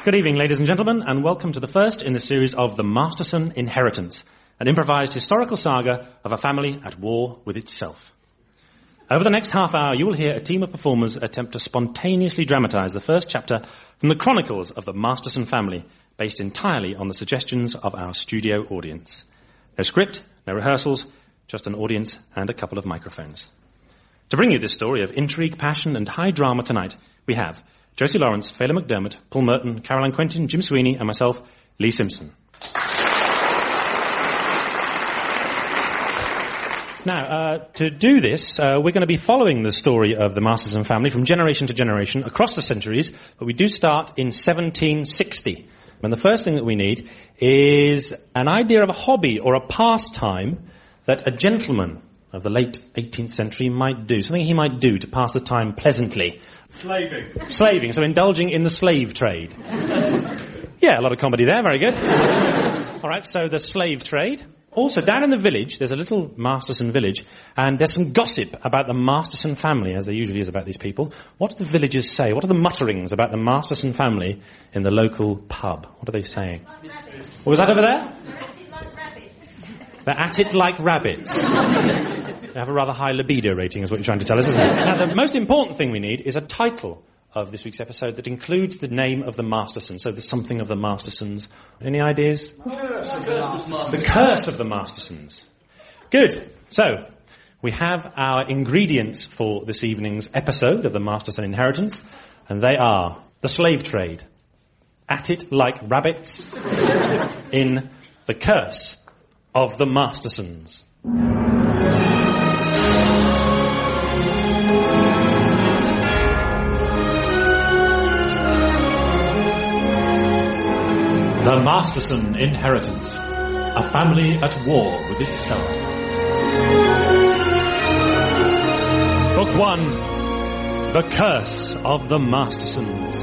Good evening, ladies and gentlemen, and welcome to the first in the series of The Masterson Inheritance, an improvised historical saga of a family at war with itself. Over the next half hour, you will hear a team of performers attempt to spontaneously dramatize the first chapter from the chronicles of the Masterson family, based entirely on the suggestions of our studio audience. No script, no rehearsals, just an audience and a couple of microphones. To bring you this story of intrigue, passion, and high drama tonight, we have Josie Lawrence, Fela McDermott, Paul Merton, Caroline Quentin, Jim Sweeney, and myself, Lee Simpson. Now, to do this, we're going to be following the story of the Masterson family from generation to generation across the centuries, but we do start in 1760. And the first thing that we need is an idea of a hobby or a pastime that a gentleman of the late 18th century might do, something he might do to pass the time pleasantly. Slaving, so indulging in the slave trade. Yeah, a lot of comedy there, very good. All right, so the slave trade. Also, down in the village, there's a little Masterson village, and there's some gossip about the Masterson family, as there usually is about these people. What do the villagers say? What are the mutterings about the Masterson family in the local pub? What are they saying? What was that over there? They're at it like rabbits. They have a rather high libido rating, is what you're trying to tell us, isn't it? Now, the most important thing we need is a title of this week's episode that includes the name of the Mastersons. So there's something of the Mastersons. Any ideas? The Curse of the Mastersons. Good. So, we have our ingredients for this evening's episode of the Masterson Inheritance, and they are the slave trade, at it like rabbits, in The Curse of the Mastersons. The Masterson Inheritance, a family at war with itself. Book 1, The Curse of the Mastersons.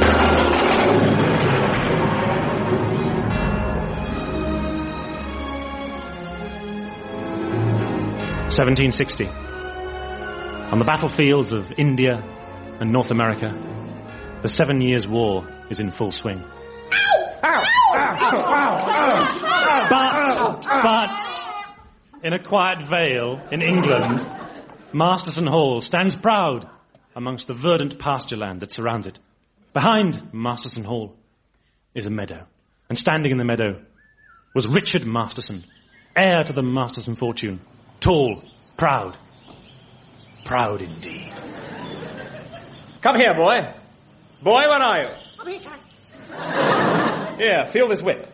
(1760). On the battlefields of India and North America, the 7 Years' War is in full swing. But, in a quiet vale in England, Masterson Hall stands proud amongst the verdant pasture land that surrounds it. Behind Masterson Hall is a meadow, and standing in the meadow was Richard Masterson, heir to the Masterson fortune, tall, proud indeed. Come here, boy. Boy, where are you? I'm here, sir. Here, feel this whip.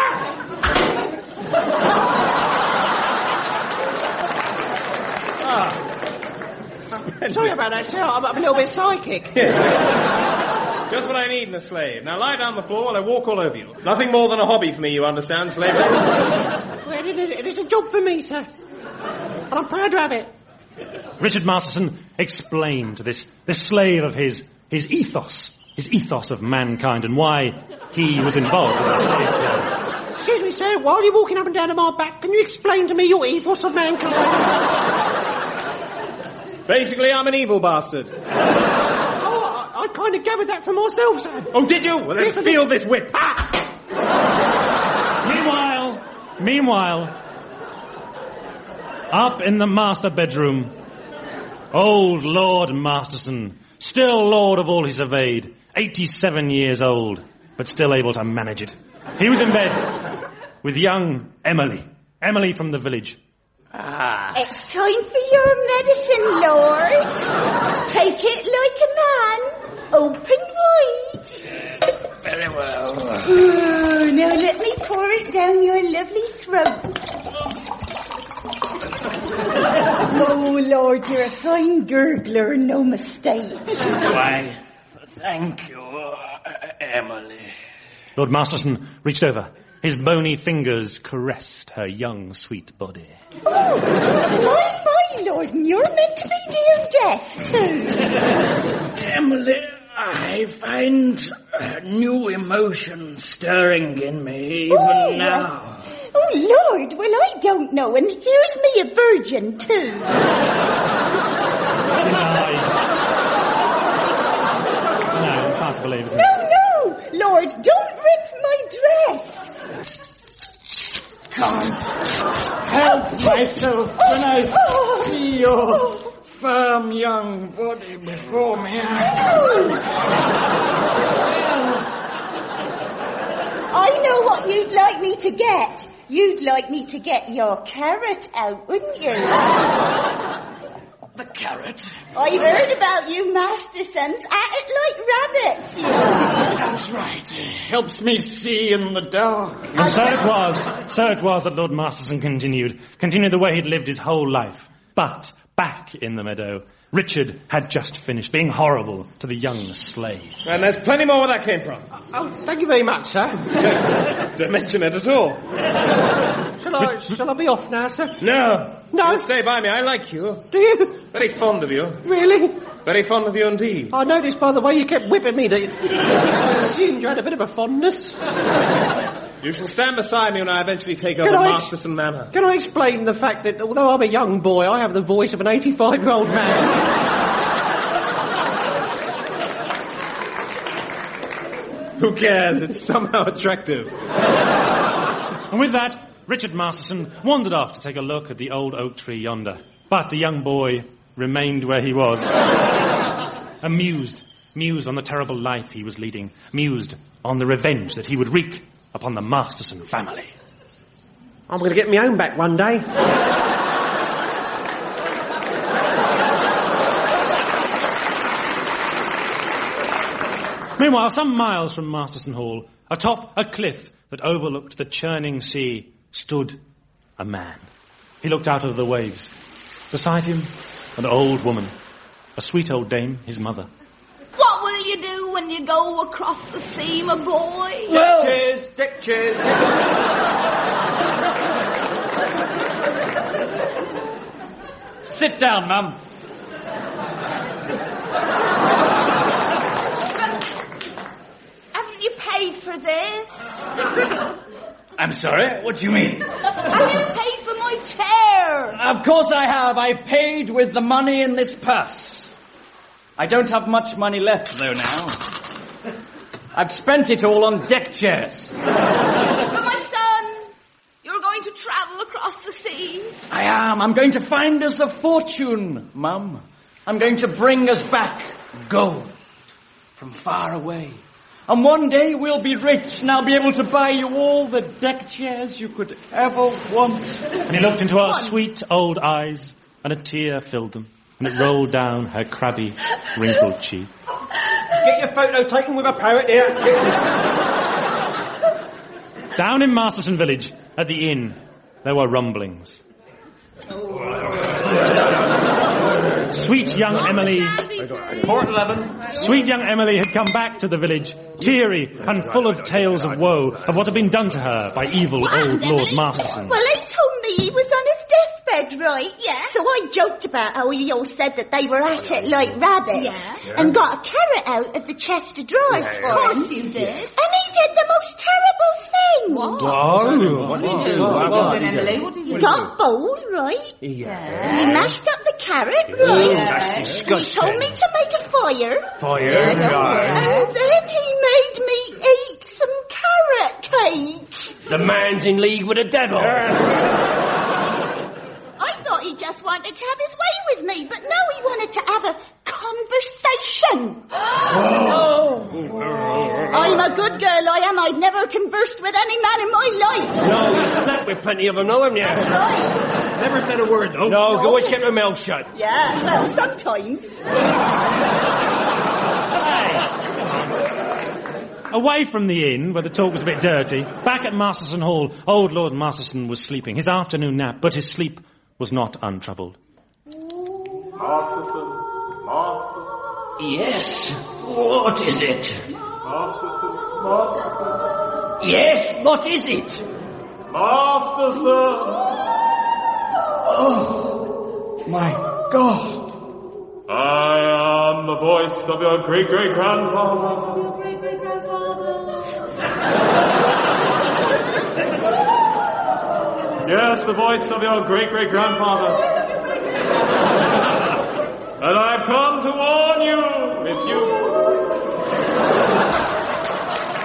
Sorry about that, sir. I'm a little bit psychic. Yes. Just what I need in a slave. Now lie down on the floor while I walk all over you. Nothing more than a hobby for me, you understand, slave? Well, it is a job for me, sir. And I'm proud to have it. Richard Masterson explained to this slave of his ethos of mankind and why he was involved in the slave trade. Excuse me, sir, while you're walking up and down on my back, can you explain to me your ethos of mankind? Basically, I'm an evil bastard. I kind of gathered that for myself, sir. Oh, did you? Well, then feel this whip. Meanwhile, up in the master bedroom, old Lord Masterson, still lord of all he surveyed, 87 years old, but still able to manage it. He was in bed with young Emily from the village. It's time for your medicine, Lord. Take it like a man. Open wide. Very well. Ooh, now let me pour it down your lovely throat. Oh, Lord, you're a fine gurgler, no mistake. Why, thank you, Emily. Lord Masterson reached over. His bony fingers caressed her young, sweet body. Oh, my Lord, and you're meant to be near death, too. Emily, I find new emotions stirring in me even now. Oh, Lord, well, I don't know, and here's me a virgin, too. No, it's hard to believe, isn't it? No, Lord, don't rip my dress. Can't help myself when I see your firm young body before me. I know what you'd like me to get. You'd like me to get your carrot out, wouldn't you? The carrot? I've heard about you Mastersons at it like rabbits, you. That's right. It helps me see in the dark. And so it was that Lord Masterson continued the way he'd lived his whole life. But back in the meadow, Richard had just finished being horrible to the young slave. And there's plenty more where that came from. Oh, thank you very much, sir. Don't mention it at all. Shall I be off now, sir? No. No? Stay by me. I like you. Do you? Very fond of you. Really? Very fond of you indeed. I noticed by the way you kept whipping me that I assumed you had a bit of a fondness. You shall stand beside me when I eventually take over Masterson Manor. Can I explain the fact that although I'm a young boy, I have the voice of an 85-year-old man? Who cares? It's somehow attractive. And with that, Richard Masterson wandered off to take a look at the old oak tree yonder. But the young boy remained where he was. Amused on the terrible life he was leading. Mused on the revenge that he would wreak upon the Masterson family. I'm going to get my own back one day. Meanwhile, some miles from Masterson Hall, atop a cliff that overlooked the churning sea, stood a man. He looked out over the waves. Beside him, an old woman, a sweet old dame, his mother. What will you do when you go across the sea, my boy? Deck chairs. Sit down, Mum. Haven't you paid for this? I'm sorry, what do you mean? Have you paid for my chair? Of course I have. I've paid with the money in this purse. I don't have much money left, though, now. I've spent it all on deck chairs. But my son, you're going to travel across the sea. I am. I'm going to find us a fortune, Mum. I'm going to bring us back gold from far away. And one day we'll be rich and I'll be able to buy you all the deck chairs you could ever want. And he looked into her sweet old eyes, and a tear filled them, and it rolled down her crabby, wrinkled cheek. Get your photo taken with a parrot here. Down in Masterson village, at the inn, there were rumblings. Sweet young Emily... Port 11. Sweet young Emily had come back to the village, teary and full of tales of woe, of what had been done to her by evil old Lord Masterson. Well, he told me he was on his deathbed, right? Yeah. So I joked about how he all said that they were at it like rabbits. Yeah. And got a carrot out of the chest of drawers for Of course him. you did. And he did the most terrible thing. What? What did you do? Emily? What did you He do? got bold, right? Yeah. He mashed up the carrot, right? Yeah. He told me to make a fire. Fire. And then he made me eat some carrot cake. The man's in league with the devil. I thought he just wanted to have his way with me, but no, he wanted to have a conversation. I'm a good girl, I am. I've never conversed with any man in my life. No, you slept with plenty of them, know him, That's yeah. right. Never said a word, though. No, you always kept your mouth shut. Yeah, well, sometimes. Away from the inn, where the talk was a bit dirty, back at Masterson Hall, old Lord Masterson was sleeping, his afternoon nap, but his sleep was not untroubled. Masterson. Yes. What is it? Masterson. Yes, what is it? Masterson. Oh, my God. I am the voice of your great-great-grandfather. Yes, the voice of your great-great-grandfather. And I've come to warn you, if you...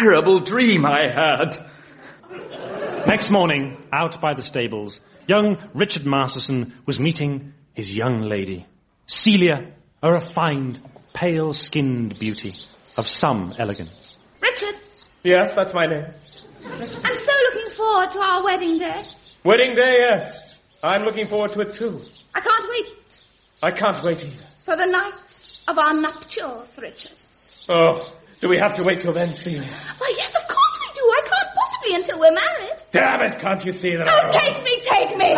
terrible dream I had. Next morning, out by the stables, young Richard Masterson was meeting his young lady, Celia, a refined, pale-skinned beauty of some elegance. Richard, Yes, that's my name. I'm so looking forward to our wedding day. Wedding day, yes. I'm looking forward to it too. I can't wait I can't wait either. for the night of our nuptials, Richard. Oh, do we have to wait till then, Celia? Why, yes, of course we do. I can't possibly until we're married. Damn it, can't you see that Oh, take me!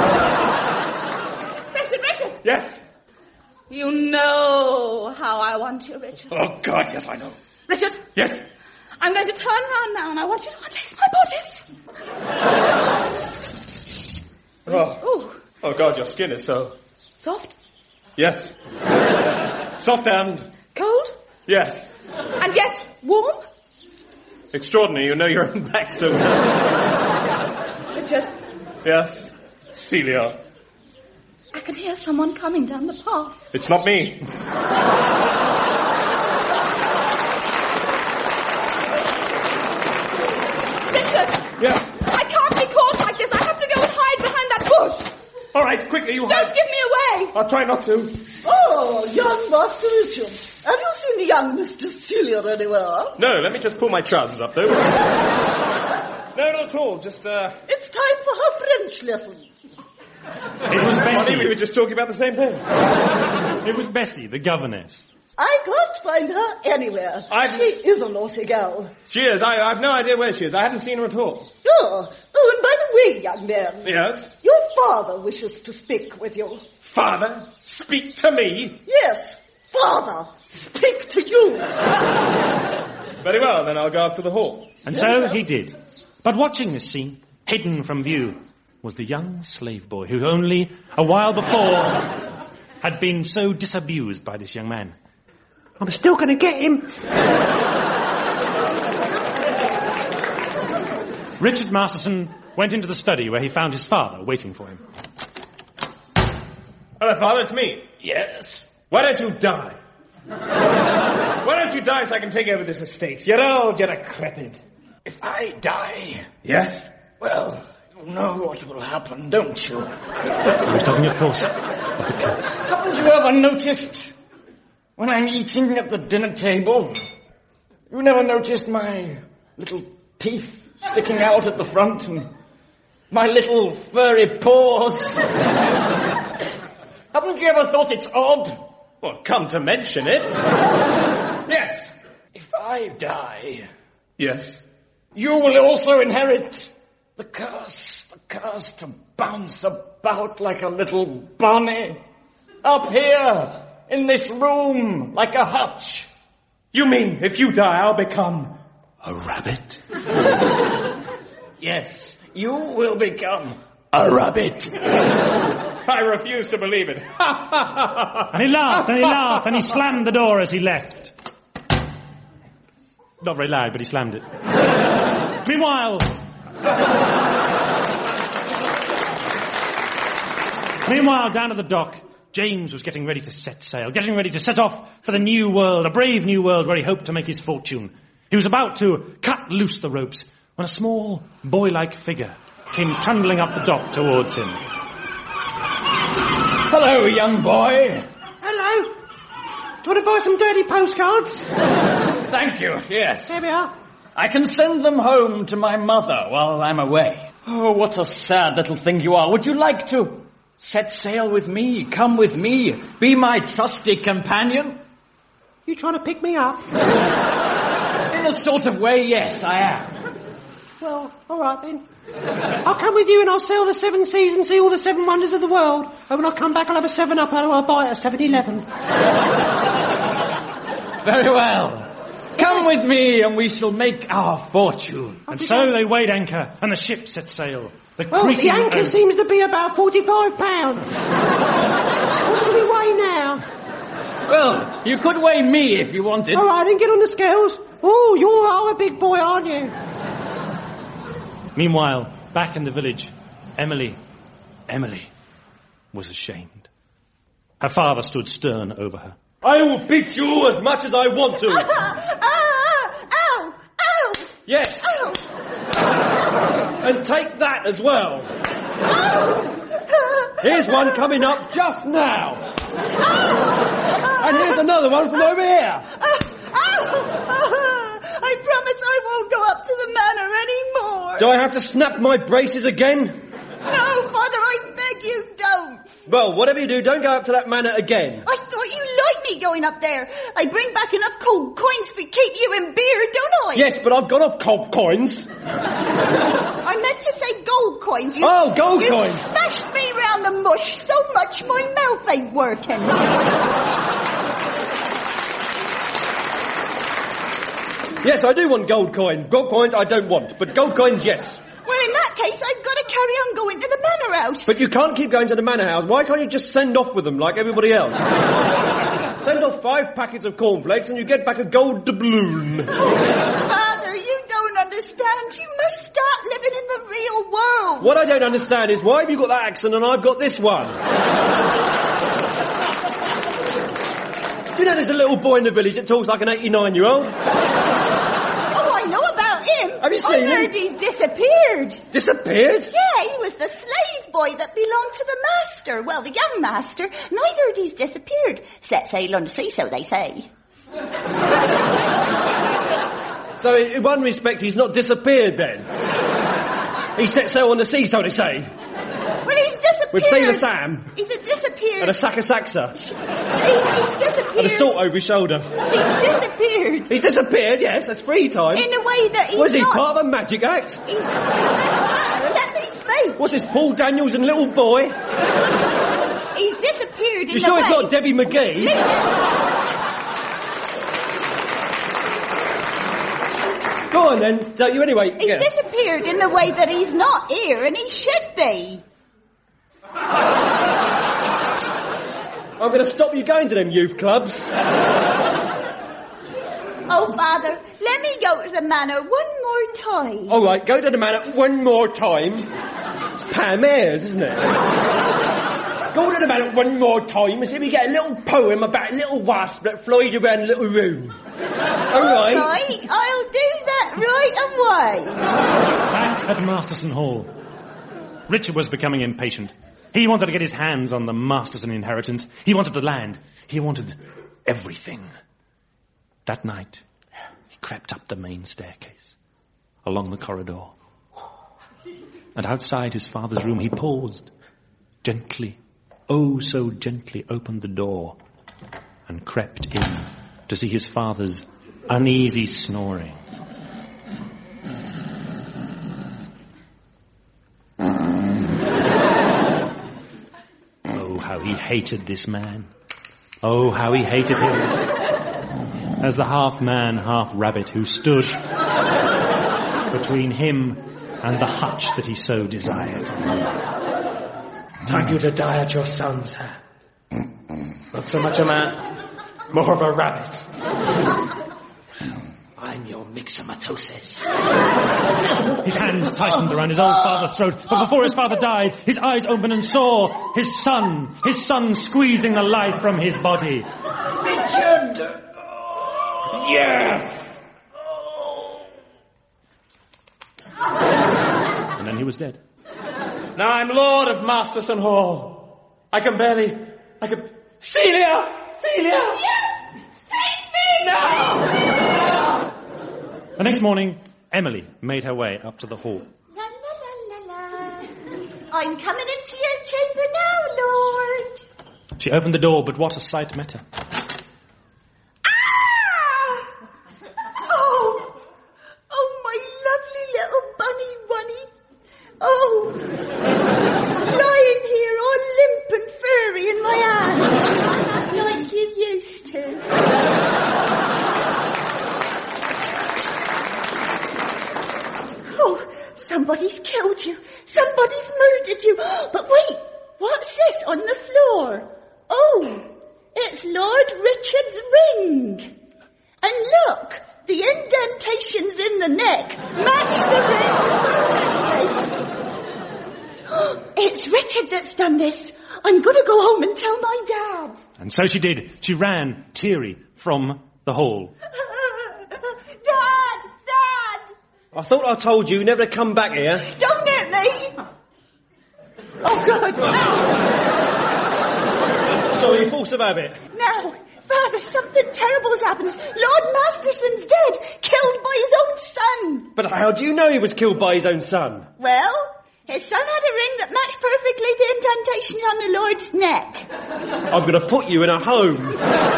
Richard! Yes? You know how I want you, Richard. Oh, God, yes, I know. Richard, Yes? I'm going to turn around now and I want you to unlace my bodice. Oh, God, your skin is so... Soft, Yes. Soft and... cold, Yes. and yes, warm. Extraordinary, you know your own back so... Richard, Yes? Celia. I can hear someone coming down the path. It's not me. Richard! Yes. I can't be caught like this. I have to go and hide behind that bush. All right, quickly, you Don't hide. give me away. I'll try not to. Oh, young Master Richard. Have you seen the young Mr. Celia anywhere? No, let me just pull my trousers up, though. No, not at all. Just, It's time for her French lesson. It was Bonnie, we were Bessie. just talking about the same thing. It was Bessie, the governess. I can't find her anywhere. I've- She is a naughty girl. She is. I've no idea where she is. I haven't seen her at all. Oh, and by the way, young man, Yes? your father wishes to speak with you. Father, speak to me. Yes, father, speak to you. Very well, then I'll go up to the hall. And so he did. But watching this scene, hidden from view, was the young slave boy who only a while before had been so disabused by this young man. I'm still going to get him. Richard Masterson went into the study where he found his father waiting for him. Hello, Father, it's me. Yes. Why don't you die? Why don't you die so I can take over this estate? You're old, you're decrepit. If I die, Yes? well, you know what will happen, don't you? He was talking, of course, of the curse. Haven't you ever noticed when I'm eating at the dinner table? You never noticed my little teeth sticking out at the front and my little furry paws? Haven't you ever thought it's odd? Well, come to mention it. Yes. If I die, Yes. you will also inherit the curse to bounce about like a little bunny. Up here, in this room, like a hutch. You mean if you die, I'll become a rabbit? Yes, you will become a rabbit. I refuse to believe it. And he laughed, and he slammed the door as he left. Not very loud, but he slammed it. Meanwhile, down at the dock, James was getting ready to set sail, getting ready to set off for the new world, a brave new world where he hoped to make his fortune. He was about to cut loose the ropes when a small, boy-like figure came trundling up the dock towards him. Hello, young boy. Hello. Do you want to buy some dirty postcards? Thank you, yes. There we are. I can send them home to my mother while I'm away. Oh, what a sad little thing you are. Would you like to set sail with me? Come with me. Be my trusty companion? You trying to pick me up? In a sort of way, yes, I am. Well, all right then. I'll come with you and I'll sail the 7 seas and see all the 7 wonders of the world. And when I come back, I'll have a 7-Up and I'll buy it at 7-Eleven. Very well. Come with me and we shall make our fortune. And so they weighed anchor, and the ship set sail. Well, the anchor seems to be about 45 pounds. What do we weigh now? Well, you could weigh me if you wanted. All right, then get on the scales. Oh, you are a big boy, aren't you? Meanwhile, back in the village, Emily was ashamed. Her father stood stern over her. I will beat you as much as I want to. Ow! Ow! Yes. Oh. And take that as well. Oh. Here's one coming up just now. And here's another one from over here. I promise I won't go up to the manor anymore. Do I have to snap my braces again? No, Father, I beg you, don't. Well, whatever you do, don't go up to that manor again. I thought you liked me going up there. I bring back enough cold coins to keep you in beer, don't I? Yes, but I've got off cold coins. I meant to say gold coins. Gold coins. You smashed me round the mush so much my mouth ain't working. Yes, I do want gold coins. Gold coins I don't want, but gold coins, yes. Well, in that case, I've got to carry on going to the manor house. But you can't keep going to the manor house. Why can't you just send off with them like everybody else? Send off 5 packets of cornflakes and you get back a gold doubloon. Father, you don't understand. You must start living in the real world. What I don't understand is why have you got that accent and I've got this one? You know there's a little boy in the village that talks like an 89-year-old? Oh, I know about him. Have you seen him? I heard he's disappeared. Disappeared? Yeah, he was the slave boy that belonged to the master. Well, the young master. And I heard he's disappeared. Set sail on the sea, so they say. So in one respect he's not disappeared then? He set sail on the sea, so they say. Well, he's disappeared. With Sailor Sam. He's disappeared. And a sack of saxa. He's disappeared. And a salt over his shoulder. He's disappeared. He's disappeared, yes, that's 3 times. In a way that he's Was he not... part of a magic act? He's... Let me speak. What's this, Paul Daniels and Little Boy? He's disappeared in You the sure way... it's not Debbie McGee? Go on then. So you anyway... He's disappeared in the way that he's not here and he should be. I'm going to stop you going to them youth clubs. Oh, Father, let me go to the manor one more time. All right, go to the manor one more time. It's Pam Ayres, isn't it? Go to the manor one more time and see if we get a little poem about a little wasp that flies around a little room. All right? Right, I'll do that right away. Back at Masterson Hall, Richard was becoming impatient. He wanted to get his hands on the Masterson inheritance. He wanted the land. He wanted everything. That night, he crept up the main staircase, along the corridor. And outside his father's room, he paused, gently, oh so gently opened the door and crept in to see his father's uneasy snoring. Oh, how he hated this man. Oh, how he hated him. As the half-man, half-rabbit who stood between him and the hutch that he so desired. Time you to die at your son's hand. Not so much a man, more of a rabbit. I'm your myxomatosis. His hands tightened around his old father's throat, but before his father died, his eyes opened and saw his son squeezing the life from his body. Richard! Yes! And then he was dead. Now I'm Lord of Masterson Hall. I can... Celia! Yes! Take me! No! The next morning, Emily made her way up to the hall. La, la, la, la, la. I'm coming into your chamber now, Lord. She opened the door, but what a sight met her. My lovely little bunny. Oh, lying here all limp and furry in my arms, like you used to. Oh, somebody's killed you. Somebody's murdered you. But wait, what's this on the floor? Oh, it's Lord Richard's ring. And look, the indentations in the neck match the ring. It's Richard that's done this. I'm going to go home and tell my dad. And so she did. She ran, teary, from the hall. Dad! I thought I told you never to come back here. Don't hit me! Oh, God. Sorry, force of habit. No, Father, something terrible's happened. Lord Masterson's dead, killed by his own son. But how do you know he was killed by his own son? Well, his son had a ring that matched perfectly the indentation on the Lord's neck. I'm going to put you in a home.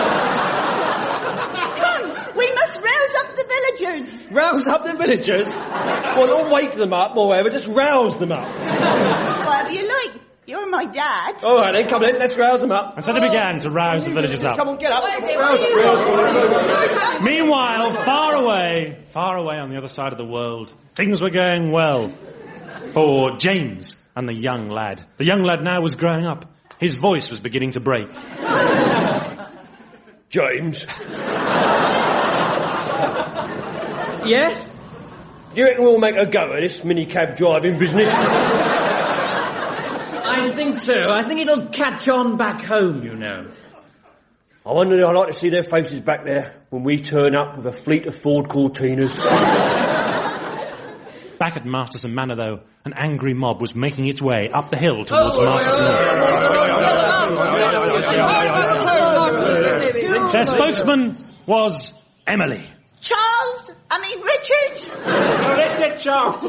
Come, we must rouse up the villagers. Rouse up the villagers? Well, not wake them up or whatever, just rouse them up. Whatever you like. You're my dad. All right, then, come in, let's rouse them up. And so they began to rouse the villagers up. Come on, get up. Meanwhile, far away on the other side of the world, things were going well for James and the young lad. The young lad now was growing up. His voice was beginning to break. James? Yes? Do you reckon we'll make a go at this minicab driving business? I think so. I think it'll catch on back home, you know. I wonder I'd like to see their faces back there when we turn up with a fleet of Ford Cortinas. Back at Masterson Manor, though, an angry mob was making its way up the hill towards Masterson. Their spokesman was Emily. Richard! Charles!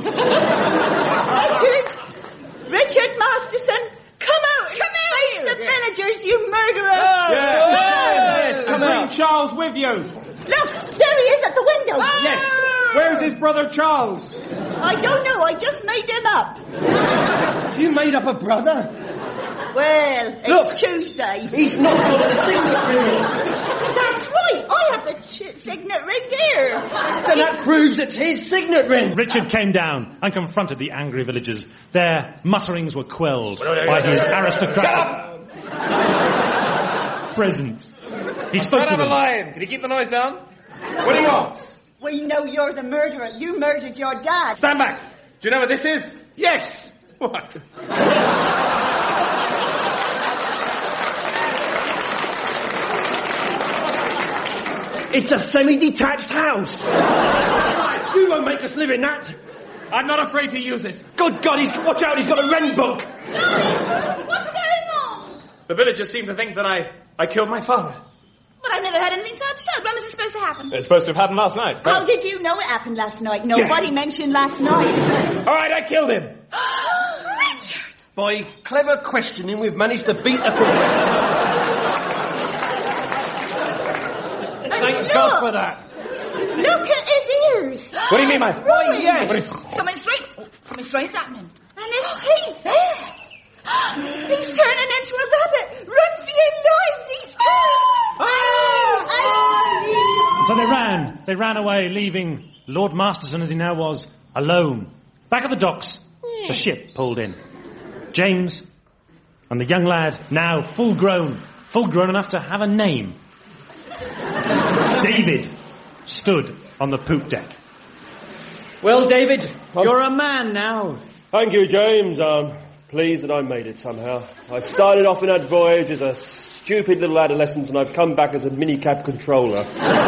Richard Masterson, come out! Face the villagers, you murderer! Yes, come out. Charles with you. Look, there he is at the window! Yes. Where's his brother Charles? I don't know, I just made him up. You made up a brother? Well, it's Look, Tuesday. He's not got a signet ring. That's right, I have the signet ring here. Then that proves it's his signet ring. Richard came down and confronted the angry villagers. Their mutterings were quelled by his aristocratic presence. He spoke to them. Lion. Can you keep the noise down? What do you want? We know you're the murderer. You murdered your dad. Stand back. Do you know what this is? Yes. What? It's a semi-detached house. You won't make us live in that. I'm not afraid to use it. Good God, watch out, he's got a rent book. What's going on? The villagers seem to think that I killed my father. But I've never heard anything so absurd. When was it supposed to happen? It's supposed to have happened last night. How did you know it happened last night? Nobody mentioned last night. All right, I killed him. Richard! By clever questioning, we've managed to beat the correct. Thank God for that. Look at his ears. What do you mean, man? Right. Yes. Something strange happening. And his teeth. He's turning into a rabbit. Run for your lives. He's turned. So they ran away, leaving Lord Masterson, as he now was, alone. Back at the docks, the ship pulled in. James and the young lad, now full grown enough to have a name, David, stood on the poop deck. Well, David, you're a man now. Thank you, James. I'm pleased that I made it somehow. I started off in that voyage as a stupid little adolescent, and I've come back as a minicab controller.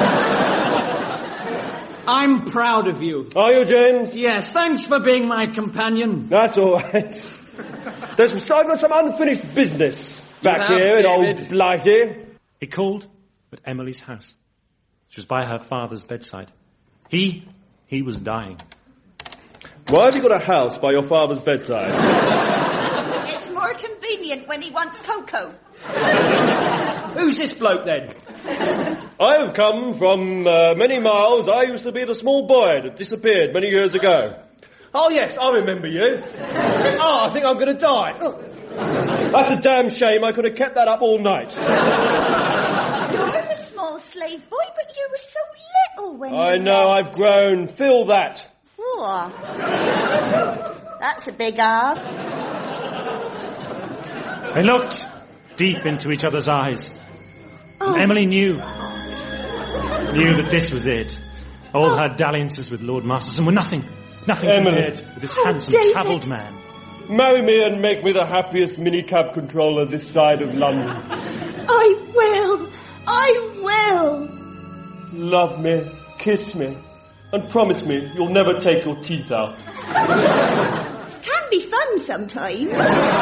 I'm proud of you. Are you, James? Yes, thanks for being my companion. That's all right. I've got some unfinished business back here in old Blighty. He called at Emily's house. She was by her father's bedside. He was dying. Why have you got a house by your father's bedside? It's more convenient when he wants cocoa. Who's this bloke, then? I have come from many miles. I used to be the small boy that disappeared many years ago. Oh, yes, I remember you. I think I'm going to die. That's a damn shame. I could have kept that up all night. You're a small slave boy, but you were so little when I know, I've grown. Feel that. Whoa. That's a big arm. They looked deep into each other's eyes. And Emily knew that this was it. All her dalliances with Lord Masterson were nothing compared with this handsome, travelled man. Marry me and make me the happiest minicab controller this side of London. I will. Love me, kiss me, And promise me you'll never take your teeth out. Can be fun sometimes.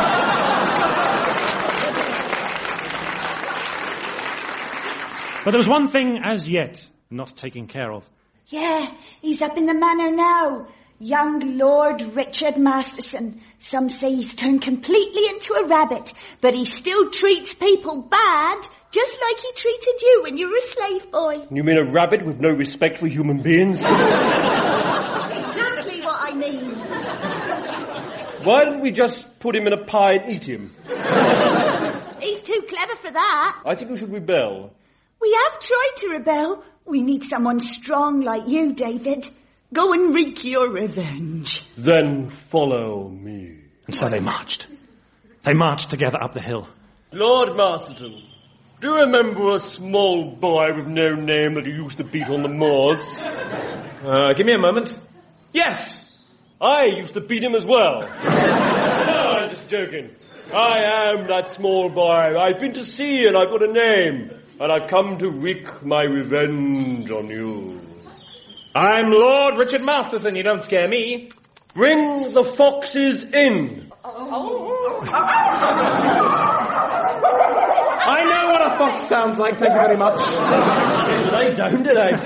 But there was one thing as yet not taken care of. Yeah, he's up in the manor now. Young Lord Richard Masterson. Some say he's turned completely into a rabbit, but he still treats people bad, just like he treated you when you were a slave boy. You mean a rabbit with no respect for human beings? Exactly what I mean. Why don't we just put him in a pie and eat him? He's too clever for that. I think we should rebel. We have tried to rebel. We need someone strong like you, David. Go and wreak your revenge. Then follow me. And so they marched. They marched together up the hill. Lord Masterton, do you remember a small boy with no name that you used to beat on the moors? Give me a moment. Yes! I used to beat him as well. No, I'm just joking. I am that small boy. I've been to sea and I've got a name. And I've come to wreak my revenge on you. I'm Lord Richard Masterson, you don't scare me. Bring the foxes in. I know what a fox sounds like, thank you very much. They don't, do they?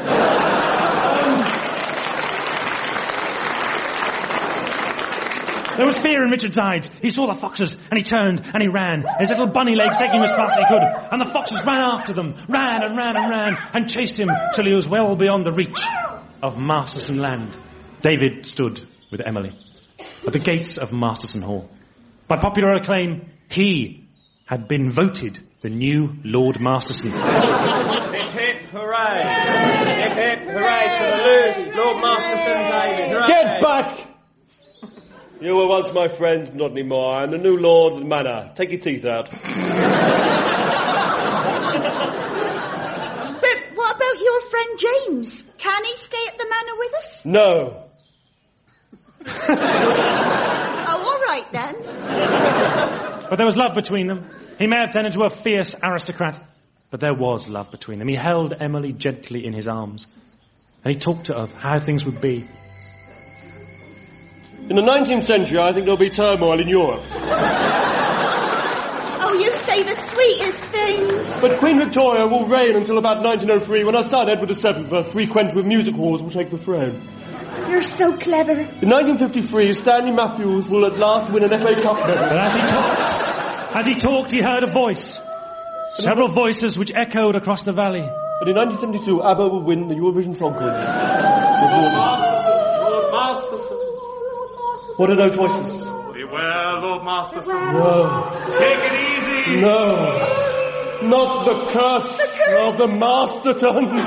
There was fear in Richard's eyes. He saw the foxes, and he turned, and he ran, his little bunny legs taking him as fast as he could. And the foxes ran after them, ran, and chased him till he was well beyond the reach of Masterson Land. David stood with Emily at the gates of Masterson Hall. By popular acclaim, he had been voted the new Lord Masterson. Hip, hip, hooray! Hip, hip, hooray to the Lord Masterson, David! Hooray. Get back! You were once my friend, not anymore. I'm the new Lord of the Manor. Take your teeth out. But what about your friend James? Can he stay at the manor with us? No. Oh, all right then. But there was love between them. He may have turned into a fierce aristocrat, but there was love between them. He held Emily gently in his arms, and he talked to her of how things would be. In the 19th century, I think there'll be turmoil in Europe. Oh, you say the sweetest things. But Queen Victoria will reign until about 1903, when her son Edward VII, frequent with music halls, will take the throne. You're so clever. In 1953, Stanley Matthews will at last win an FA Cup medal. But as he talked, he heard a voice. Several voices which echoed across the valley. And in 1972, ABBA will win the Eurovision Song Contest. Lord Masterson. What are those voices? Beware, Lord Masterson. No. Take it easy. No. Not the curse of the Mastertons.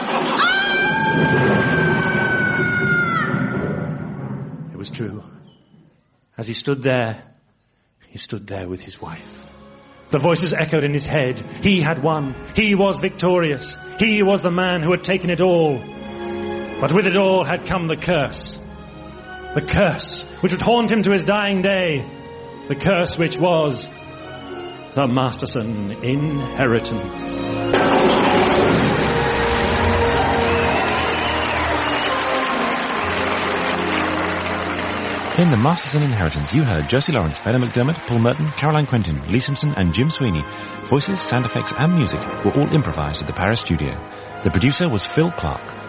It was true. As he stood there with his wife. The voices echoed in his head. He had won. He was victorious. He was the man who had taken it all. But with it all had come the curse. The curse which would haunt him to his dying day. The curse which was the Masterson inheritance. In The Masterson Inheritance, you heard Josie Lawrence, Bella McDermott, Paul Merton, Caroline Quentin, Lee Simpson and Jim Sweeney. Voices, sound effects and music were all improvised at the Paris studio. The producer was Phil Clark.